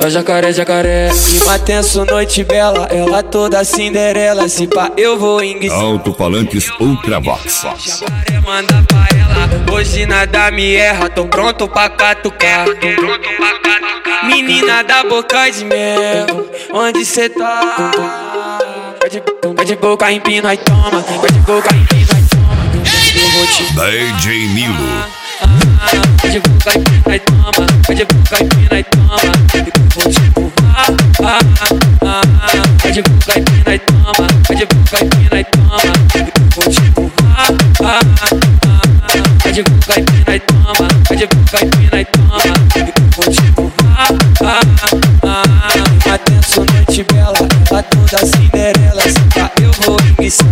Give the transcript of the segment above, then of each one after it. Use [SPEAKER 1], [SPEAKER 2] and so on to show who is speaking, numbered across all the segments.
[SPEAKER 1] É o jacaré, jacaré. Clima tenso, noite bela, ela toda Cinderela. Se pá, eu vou enguiçar.
[SPEAKER 2] Alto-falantes Ultravox.
[SPEAKER 1] Jacaré manda pra ela, hoje nada me erra. Tô pronto pra catucar. Menina da boca de mel, onde cê tá? Vai de boca, empina e toma. Vai de boca, empina e toma. Eu vou te
[SPEAKER 2] DJ Nilo.
[SPEAKER 1] vai de boca, empina e toma. Vai de boca, empina e toma. Eu vou te empurrar. Vai de boca, empina e toma. Vai de boca, empina e toma. Eu vou te empurrar. Vai de boca, empina e toma. Vai de boca, empina e toma. Eu vou te empurrar. Atenção, noite bela, ela toda Cinderela. Se pá, eu vou enguiçar.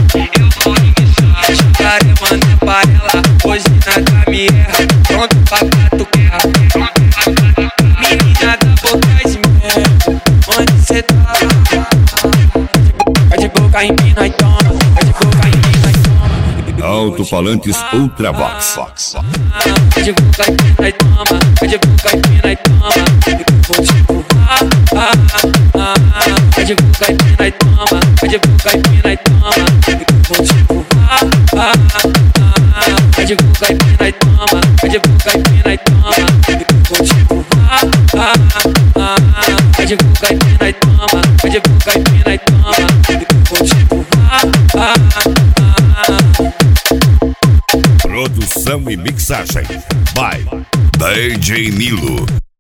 [SPEAKER 1] Jacaré manda pra ela, hoje nada me erra. Pronto pra catucar. Menina da boca de mel, onde cê tá? Vai de boca, empina e toma. Vai de boca, empina e toma.
[SPEAKER 2] Alto-falantes Ultravox.
[SPEAKER 1] Vai de boca, empina e toma. Vai de boca, empina e toma. Eu vou te empurrar. Vai de boca, empina e toma. Vai de boca, empina e toma. Eu vou te empurrar. Vai de boca, empina e toma. Vai de boca, empina e toma. Eu vou te empurrar. Vai de boca, empina e toma. Vai de boca, empina e toma. Eu vou te empurrar.
[SPEAKER 2] Produção e mixagem by DJ Nilo.